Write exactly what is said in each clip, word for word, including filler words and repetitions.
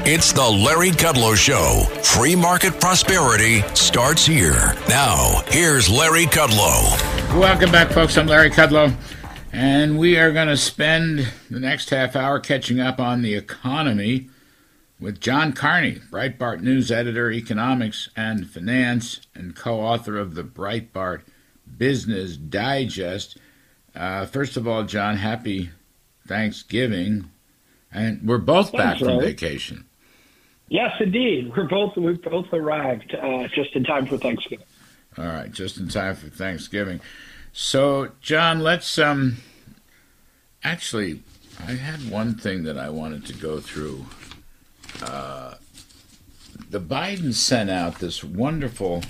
It's the Larry Kudlow Show. Free market prosperity starts here. Now, here's Larry Kudlow. Welcome back, folks. I'm Larry Kudlow, and we are going to spend the next half hour catching up on the economy with John Carney, Breitbart News editor, economics and finance, and co-author of the Breitbart Business Digest. Uh, first of all, John, happy Thanksgiving. And we're both back Thanks, from Larry. vacation. Yes, indeed. We're both we both arrived uh, just in time for Thanksgiving. All right, just in time for Thanksgiving. So, John, let's um. Actually, I had one thing that I wanted to go through. Uh, the Biden sent out this wonderful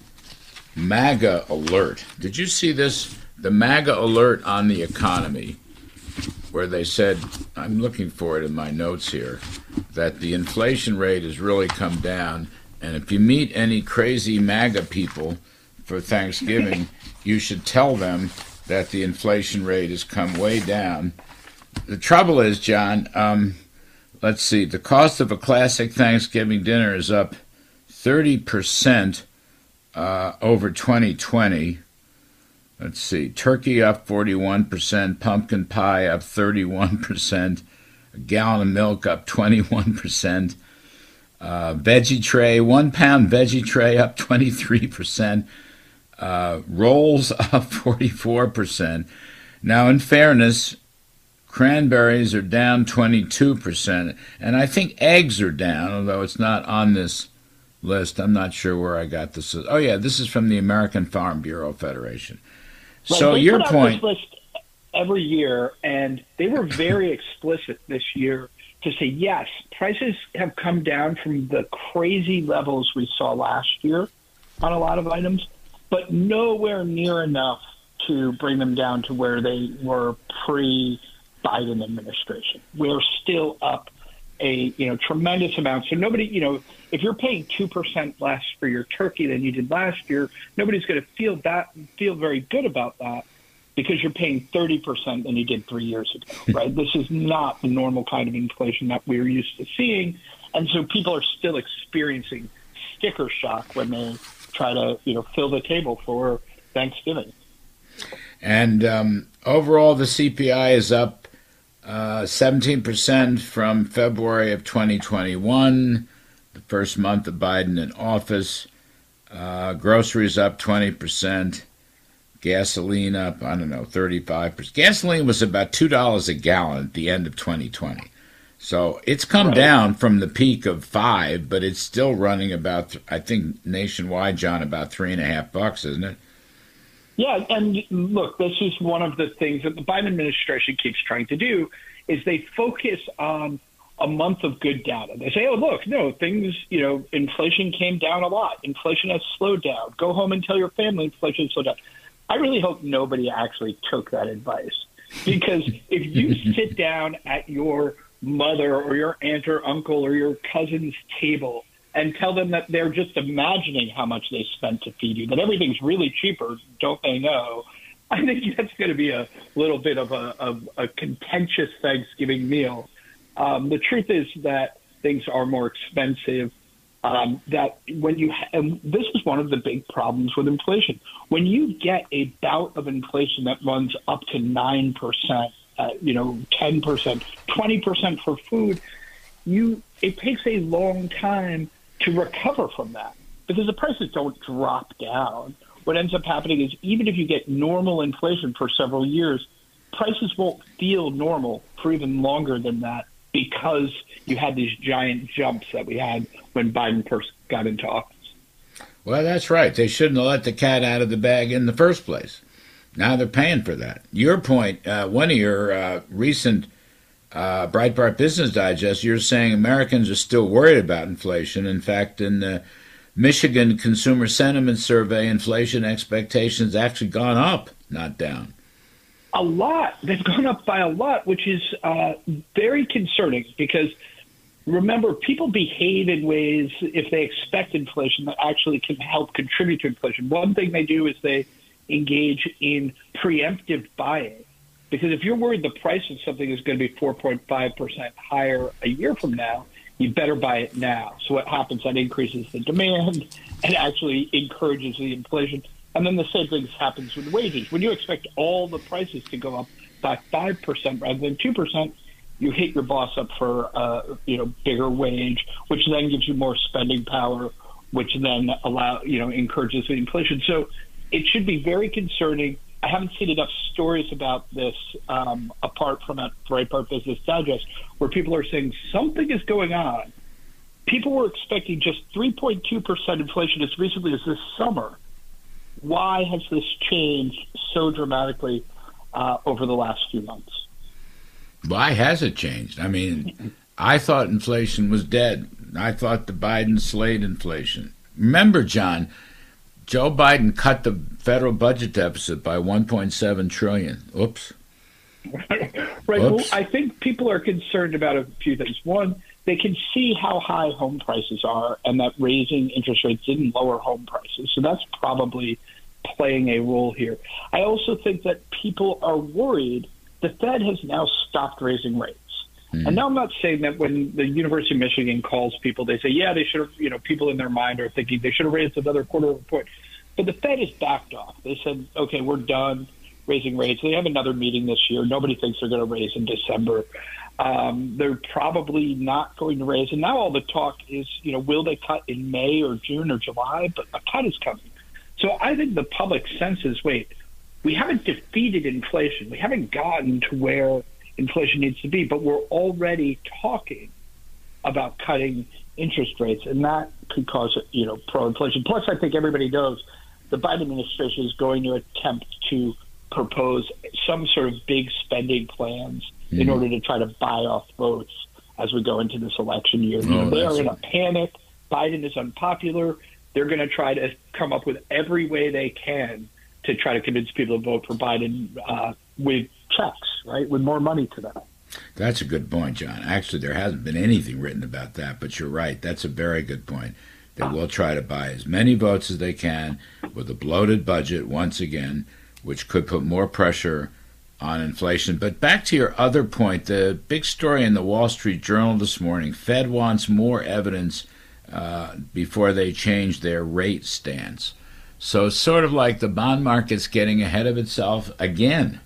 MAGA alert. Did you see this? The MAGA alert on the economy, where they said, I'm looking for it in my notes here, that the inflation rate has really come down, and if you meet any crazy MAGA people for Thanksgiving, you should tell them that the inflation rate has come way down. The trouble is, John, um, let's see, the cost of a classic Thanksgiving dinner is up thirty percent uh, over twenty twenty. Let's see, turkey up forty-one percent, pumpkin pie up thirty-one percent, a gallon of milk up twenty-one percent, uh, veggie tray, one pound veggie tray up twenty-three percent, uh, rolls up forty-four percent. Now, in fairness, cranberries are down twenty-two percent, and I think eggs are down, although it's not on this list. I'm not sure where I got this. Oh, yeah, this is from the American Farm Bureau Federation. Right, So they your put out point, this list every year, and they were very explicit this year to say, yes, prices have come down from the crazy levels we saw last year on a lot of items, but nowhere near enough to bring them down to where they were pre-Biden administration. We're still up a you know tremendous amount. So nobody, you know, if you're paying two percent less for your turkey than you did last year, nobody's going to feel that feel very good about that because you're paying thirty percent than you did three years ago, right? This is not the normal kind of inflation that we're used to seeing, and so people are still experiencing sticker shock when they try to you know fill the table for Thanksgiving. And um, overall, the C P I is up uh, seventeen percent from February of twenty twenty-one, the first month of Biden in office. Uh, groceries up twenty percent. Gasoline up, I don't know, thirty-five percent. Gasoline was about two dollars a gallon at the end of twenty twenty. So it's come Right. down from the peak of five, but it's still running about, I think, nationwide, John, about three and a half bucks, isn't it? Yeah, and look, this is one of the things that the Biden administration keeps trying to do is they focus on a month of good data. They say, oh, look, no, things, you know, inflation came down a lot. Inflation has slowed down. Go home and tell your family inflation has slowed down. I really hope nobody actually took that advice because if you sit down at your mother or your aunt or uncle or your cousin's table and tell them that they're just imagining how much they spent to feed you, that everything's really cheaper, don't they know? I think that's going to be a little bit of a, of a contentious Thanksgiving meal. Um, the truth is that things are more expensive. Um, that when you ha- and this is one of the big problems with inflation. When you get a bout of inflation that runs up to nine percent, uh, you know, ten percent, twenty percent for food, you it takes a long time to recover from that because the prices don't drop down. What ends up happening is even if you get normal inflation for several years, prices won't feel normal for even longer than that because you had these giant jumps that we had when Biden first got into office. Well, that's right. They shouldn't have let the cat out of the bag in the first place. Now they're paying for that. Your point, uh, one of your uh, recent uh, Breitbart Business Digest, you're saying Americans are still worried about inflation. In fact, in the Michigan Consumer Sentiment Survey, inflation expectations actually gone up, not down. A lot. They've gone up by a lot, which is uh, very concerning because, remember, people behave in ways, if they expect inflation, that actually can help contribute to inflation. One thing they do is they engage in preemptive buying. Because if you're worried the price of something is going to be four point five percent higher a year from now, you better buy it now. So what happens? That increases the demand and actually encourages the inflation. And then the same thing happens with wages. When you expect all the prices to go up by five percent rather than two percent, you hit your boss up for uh, you know bigger wage, which then gives you more spending power, which then allow you know encourages the inflation. So it should be very concerning. I haven't seen enough stories about this um, apart from at Breitbart Business Digest, where people are saying something is going on. People were expecting just three point two percent inflation as recently as this summer. Why has this changed so dramatically uh, over the last few months? Why has it changed? I mean, I thought inflation was dead. I thought the Biden slayed inflation. Remember, John, Joe Biden cut the federal budget deficit by one point seven trillion dollars. Oops. Right. Oops. Well, I think people are concerned about a few things. One, they can see how high home prices are and that raising interest rates didn't lower home prices. So that's probably playing a role here. I also think that people are worried the Fed has now stopped raising rates. Mm. And now I'm not saying that when the University of Michigan calls people, they say, yeah, they should have, you know, people in their mind are thinking they should have raised another quarter of a point. But the Fed has backed off. They said, okay, we're done raising rates. They have another meeting this year. Nobody thinks they're going to raise in December. Um, they're probably not going to raise. And now all the talk is, you know, will they cut in May or June or July? But a cut is coming. So I think the public senses, wait, we haven't defeated inflation. We haven't gotten to where inflation needs to be, but we're already talking about cutting interest rates, and that could cause, you know, pro-inflation. Plus, I think everybody knows the Biden administration is going to attempt to propose some sort of big spending plans mm-hmm. in order to try to buy off votes as we go into this election year. You oh, know, they are in a panic. Biden is unpopular. They're going to try to come up with every way they can to try to convince people to vote for Biden uh, with checks, right, with more money to them. That's a good point, John. Actually, there hasn't been anything written about that, but you're right. That's a very good point. They will try to buy as many votes as they can with a bloated budget, once again, which could put more pressure on inflation. But back to your other point, the big story in the Wall Street Journal this morning, Fed wants more evidence uh, before they change their rate stance. So it's sort of like the bond market's getting ahead of itself again.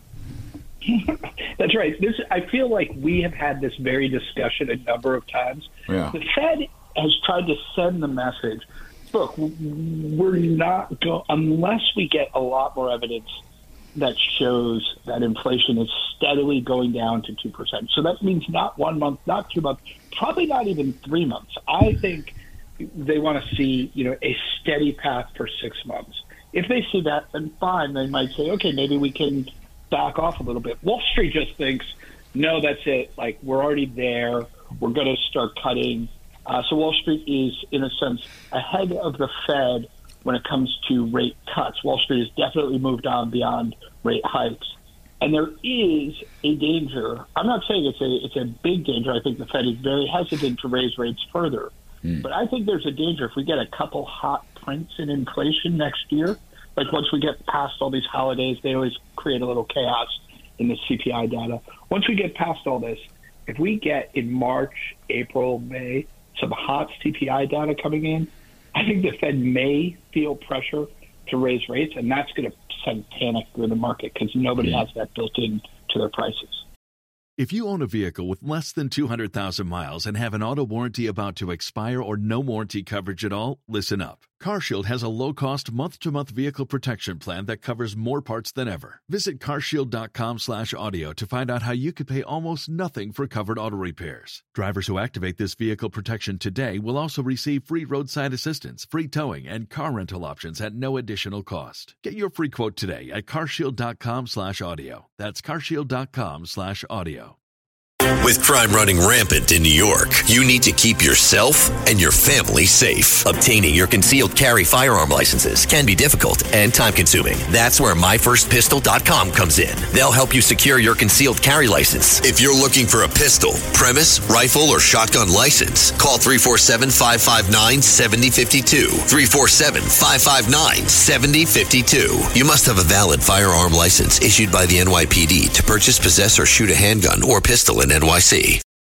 That's right. This I feel like we have had this very discussion a number of times. Yeah. The Fed has tried to send the message, look, we're not go unless we get a lot more evidence that shows that inflation is steadily going down to two percent. So that means not one month, not two months, probably not even three months. I think they want to see, you know, a steady path for six months. If they see that, then fine. They might say, okay, maybe we can back off a little bit. Wall Street just thinks, no, that's it. Like, we're already there. We're going to start cutting. Uh, so Wall Street is, in a sense, ahead of the Fed when it comes to rate cuts. Wall Street has definitely moved on beyond rate hikes. And there is a danger. I'm not saying it's a it's a big danger. I think the Fed is very hesitant to raise rates further. Mm. But I think there's a danger if we get a couple hot prints in inflation next year. Like once we get past all these holidays, they always create a little chaos in the C P I data. Once we get past all this, if we get in March, April, May, some hot C P I data coming in, I think the Fed may feel pressure to raise rates, and that's going to send panic through the market because nobody has that built in to their prices. If you own a vehicle with less than two hundred thousand miles and have an auto warranty about to expire or no warranty coverage at all, listen up. CarShield has a low-cost month-to-month vehicle protection plan that covers more parts than ever. Visit carshield.com slash audio to find out how you could pay almost nothing for covered auto repairs. Drivers who activate this vehicle protection today will also receive free roadside assistance, free towing, and car rental options at no additional cost. Get your free quote today at carshield.com slash audio. That's carshield.com slash audio. With crime running rampant in New York, you need to keep yourself and your family safe. Obtaining your concealed carry firearm licenses can be difficult and time-consuming. That's where my first pistol dot com comes in. They'll help you secure your concealed carry license. If you're looking for a pistol, premise, rifle, or shotgun license, call three four seven, five five nine, seven zero five two. three four seven, five five nine, seven zero five two. You must have a valid firearm license issued by the N Y P D to purchase, possess, or shoot a handgun or pistol in N Y C.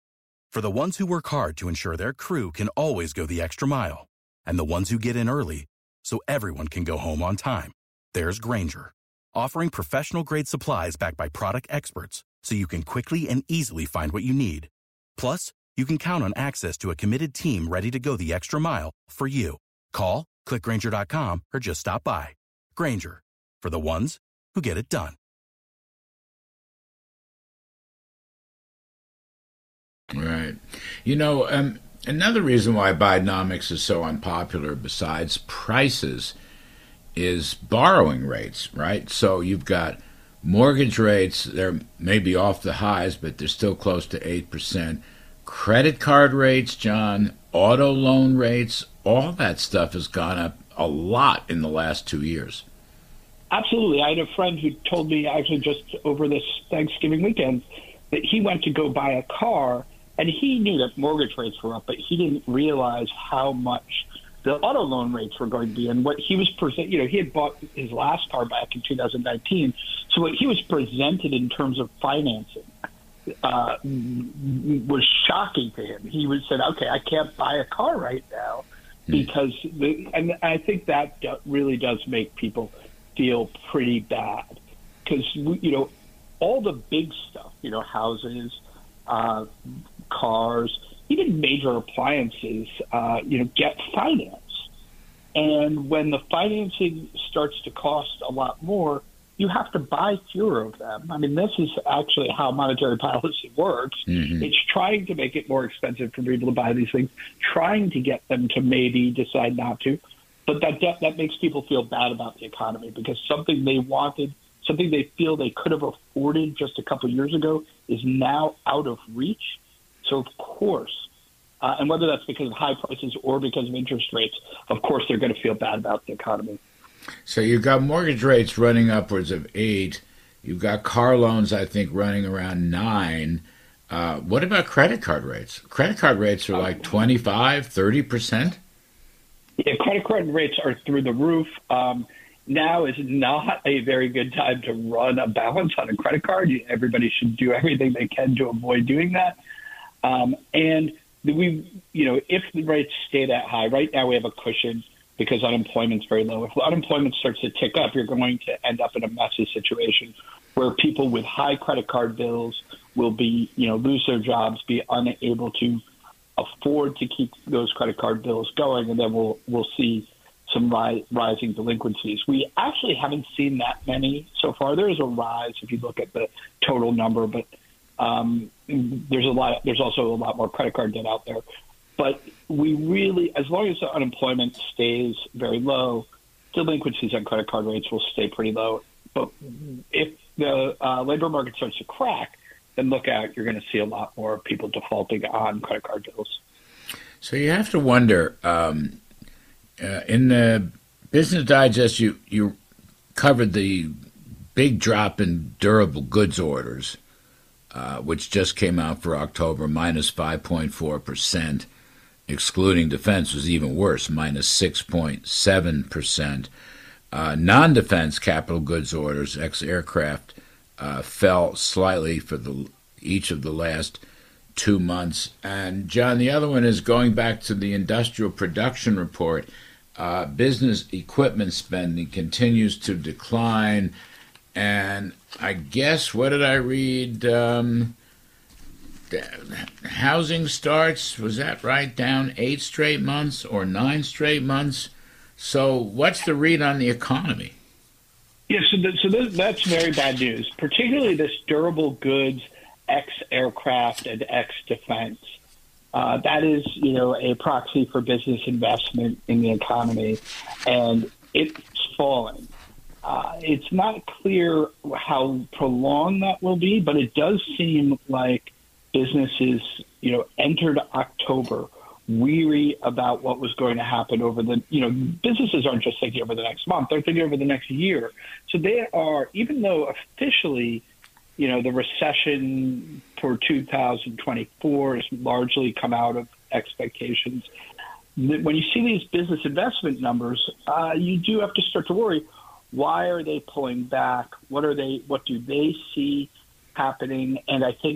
For the ones who work hard to ensure their crew can always go the extra mile, and the ones who get in early so everyone can go home on time, there's Grainger, offering professional-grade supplies backed by product experts so you can quickly and easily find what you need. Plus, you can count on access to a committed team ready to go the extra mile for you. Call, click Grainger dot com, or just stop by. Grainger, for the ones who get it done. Right. You know, um, another reason why Bidenomics is so unpopular, besides prices, is borrowing rates, right? So you've got mortgage rates, they're maybe off the highs, but they're still close to eight percent. Credit card rates, John, auto loan rates, all that stuff has gone up a lot in the last two years. Absolutely. I had a friend who told me actually just over this Thanksgiving weekend that he went to go buy a car, and he knew that mortgage rates were up, but he didn't realize how much the auto loan rates were going to be. And what he was present, you know, he had bought his last car back in two thousand nineteen. So what he was presented in terms of financing uh, was shocking to him. He was said, "Okay, I can't buy a car right now because," the, and I think that really does make people feel pretty bad because you know all the big stuff, you know, houses, uh, cars, even major appliances, uh, you know, get financed. And when the financing starts to cost a lot more, you have to buy fewer of them. I mean, this is actually how monetary policy works. Mm-hmm. It's trying to make it more expensive for people to buy these things, trying to get them to maybe decide not to. But that that makes people feel bad about the economy because something they wanted, something they feel they could have afforded just a couple of years ago is now out of reach. So, of course, uh, and whether that's because of high prices or because of interest rates, of course, they're going to feel bad about the economy. So you've got mortgage rates running upwards of eight. You've got car loans, I think, running around nine. Uh, what about credit card rates? Credit card rates are like twenty-five, thirty percent? Yeah, credit card rates are through the roof. Um, now is not a very good time to run a balance on a credit card. Everybody should do everything they can to avoid doing that. Um, and we, you know, if the rates stay that high, right now we have a cushion because unemployment's very low. If unemployment starts to tick up, you're going to end up in a messy situation where people with high credit card bills will be, you know, lose their jobs, be unable to afford to keep those credit card bills going, and then we'll we'll see some ri- rising delinquencies. We actually haven't seen that many so far. There is a rise if you look at the total number, but um, there's a lot. There's also a lot more credit card debt out there. But we really, as long as the unemployment stays very low, delinquencies on credit card rates will stay pretty low. But if the uh, labor market starts to crack, then look out, you're going to see a lot more people defaulting on credit card bills. So you have to wonder, um, uh, in the Business Digest, you, you covered the big drop in durable goods orders, uh, which just came out for October, minus five point four percent. Excluding defense was even worse, minus six point seven percent. Uh, non-defense capital goods orders, ex-aircraft, Uh, fell slightly for the each of the last two months. And, John, the other one is going back to the industrial production report. Uh, business equipment spending continues to decline. And I guess, what did I read? Um, housing starts, was that right, down eight straight months or nine straight months? So what's the read on the economy? Yeah, so, th- so th- that's very bad news, particularly this durable goods, ex-aircraft, and ex-defense. Uh, that is, you know, a proxy for business investment in the economy, and it's falling. Uh, it's not clear how prolonged that will be, but it does seem like businesses, you know, entered October weary about what was going to happen over the, you know, businesses aren't just thinking over the next month, they're thinking over the next year. So they are, even though officially, you know, the recession for two thousand twenty-four has largely come out of expectations, when you see these business investment numbers, uh, you do have to start to worry, why are they pulling back? What are they, what do they see happening? And I think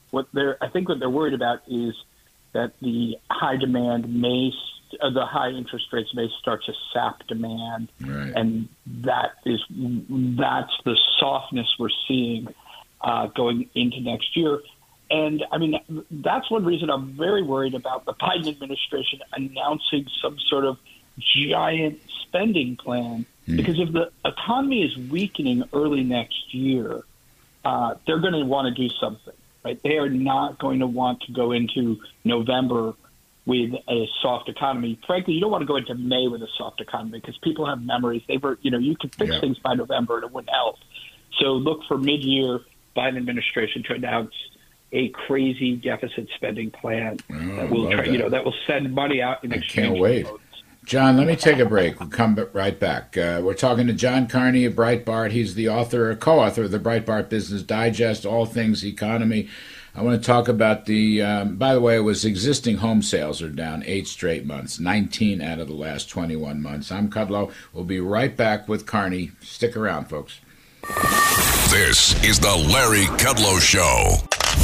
what they're I think what they're worried about is that the high demand may uh, the high interest rates may start to sap demand, right. and that is that's the softness we're seeing uh, going into next year. And I mean, that's one reason I'm very worried about the Biden administration announcing some sort of giant spending plan, mm. because if the economy is weakening early next year, uh, they're going to want to do something, right? They are not going to want to go into November with a soft economy. Frankly, you don't want to go into May with a soft economy because people have memories. They were, you know, you could fix yeah. things by November and it wouldn't help. So look for mid-year Biden administration to announce a crazy deficit spending plan oh, that will, try, that. you know, that will send money out in I exchange. Can't wait. For John, let me take a break. We'll come right back. Uh, we're talking to John Carney of Breitbart. He's the author, co-author of the Breitbart Business Digest, all things economy. I want to talk about the, um, by the way, it was existing home sales are down eight straight months, nineteen out of the last twenty-one months. I'm Kudlow. We'll be right back with Carney. Stick around, folks. This is the Larry Kudlow Show.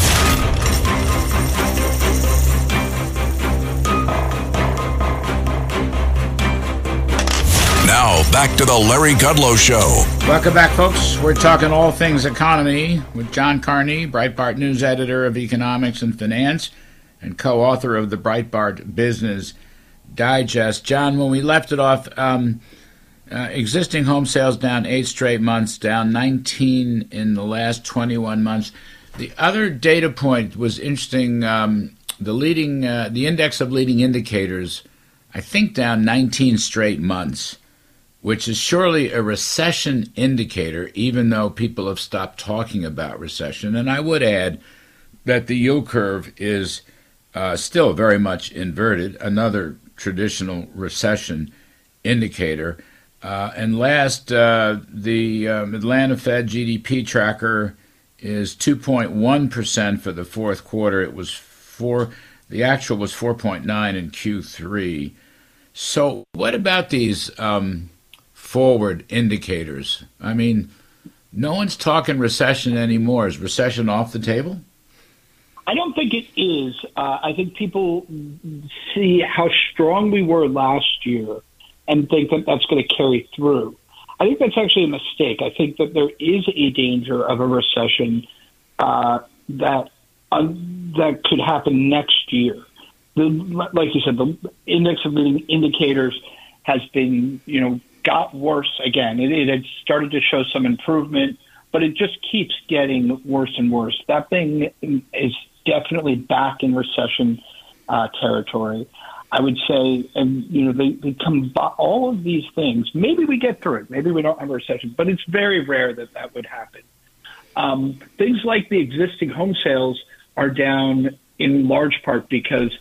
Now, back to the Larry Kudlow Show. Welcome back, folks. We're talking all things economy with John Carney, Breitbart News editor of economics and finance and co-author of the Breitbart Business Digest. John, when we left it off, um, uh, existing home sales down eight straight months, down nineteen in the last twenty-one months. The other data point was interesting. Um, the leading, uh, the index of leading indicators, I think, down nineteen straight months, which is surely a recession indicator, even though people have stopped talking about recession. And I would add that the yield curve is uh, still very much inverted, another traditional recession indicator. Uh, and last, uh, the um, Atlanta Fed G D P tracker is two point one percent for the fourth quarter. It was four, the actual was four point nine in Q three. So what about these um, forward indicators? I mean, no one's talking recession anymore. Is recession off the table? I don't think it is. Uh, I think people see how strong we were last year and think that that's going to carry through. I think that's actually a mistake. I think that there is a danger of a recession uh, that uh, that could happen next year. The, like you said, the index of leading indicators has been, you know, got worse again. It, it had started to show some improvement, but it just keeps getting worse and worse. That thing is definitely back in recession uh, territory. I would say, and, you know, they, they combine all of these things. Maybe we get through it. Maybe we don't have a recession, but it's very rare that that would happen. Um, things like the existing home sales are down in large part because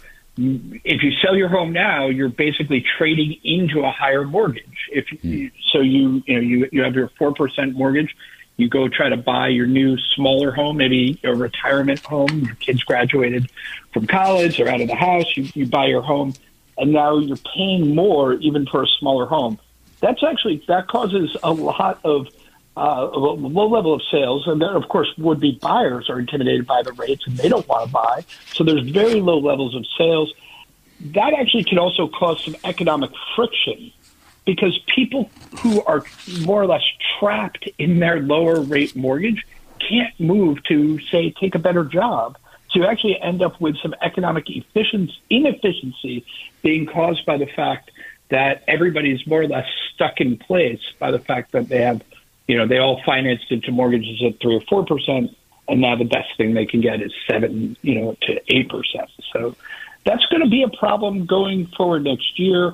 if you sell your home now, you're basically trading into a higher mortgage. If mm. so, you you know you you have your four percent mortgage. You go try to buy your new smaller home, maybe a retirement home. Your kids graduated from college or out of the house. You, you buy your home, and now you're paying more even for a smaller home. That's actually that causes a lot of uh, a low level of sales, and then of course would-be buyers are intimidated by the rates and they don't want to buy. So there's very low levels of sales. That actually can also cause some economic friction, because people who are more or less trapped in their lower rate mortgage can't move to, say, take a better job. So you actually end up with some economic efficiency, inefficiency being caused by the fact that everybody's more or less stuck in place by the fact that they have, you know, they all financed into mortgages at three or four percent, and now the best thing they can get is seven, you know, to eight percent. So that's going to be a problem going forward next year.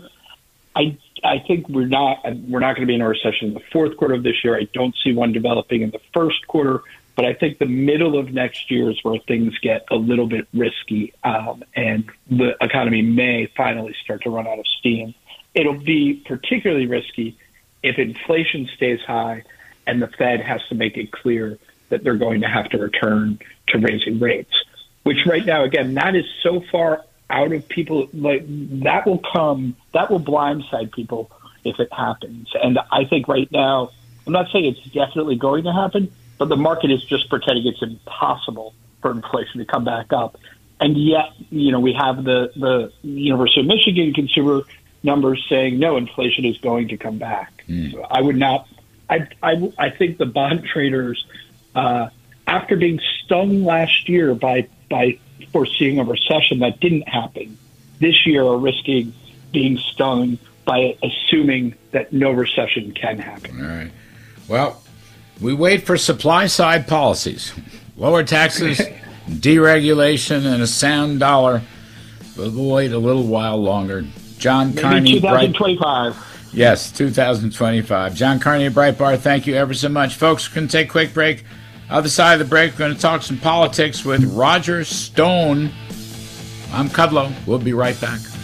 I I think we're not we're not going to be in a recession in the fourth quarter of this year. I don't see one developing in the first quarter, but I think the middle of next year is where things get a little bit risky, um, and the economy may finally start to run out of steam. It'll be particularly risky if inflation stays high and the Fed has to make it clear that they're going to have to return to raising rates, which right now, again, that is so far out of people, like that will come, that will blindside people if it happens. And I think right now, I'm not saying it's definitely going to happen, but the market is just pretending it's impossible for inflation to come back up. And yet, you know, we have the, the University of Michigan consumer numbers saying, no, inflation is going to come back. Mm. So I would not, I, I, I think the bond traders, uh, after being stung last year by, by foreseeing a recession that didn't happen, this year are risking being stung by assuming that no recession can happen. All right. Well, we wait for supply-side policies, lower taxes, deregulation, and a sound dollar. We'll wait a little while longer. John Maybe Carney, twenty twenty-five. Bright, yes, two thousand twenty-five. John Carney, Breitbart, thank you ever so much. Folks, we're going to take a quick break. Other side of the break, we're going to talk some politics with Roger Stone. I'm Kudlow. We'll be right back.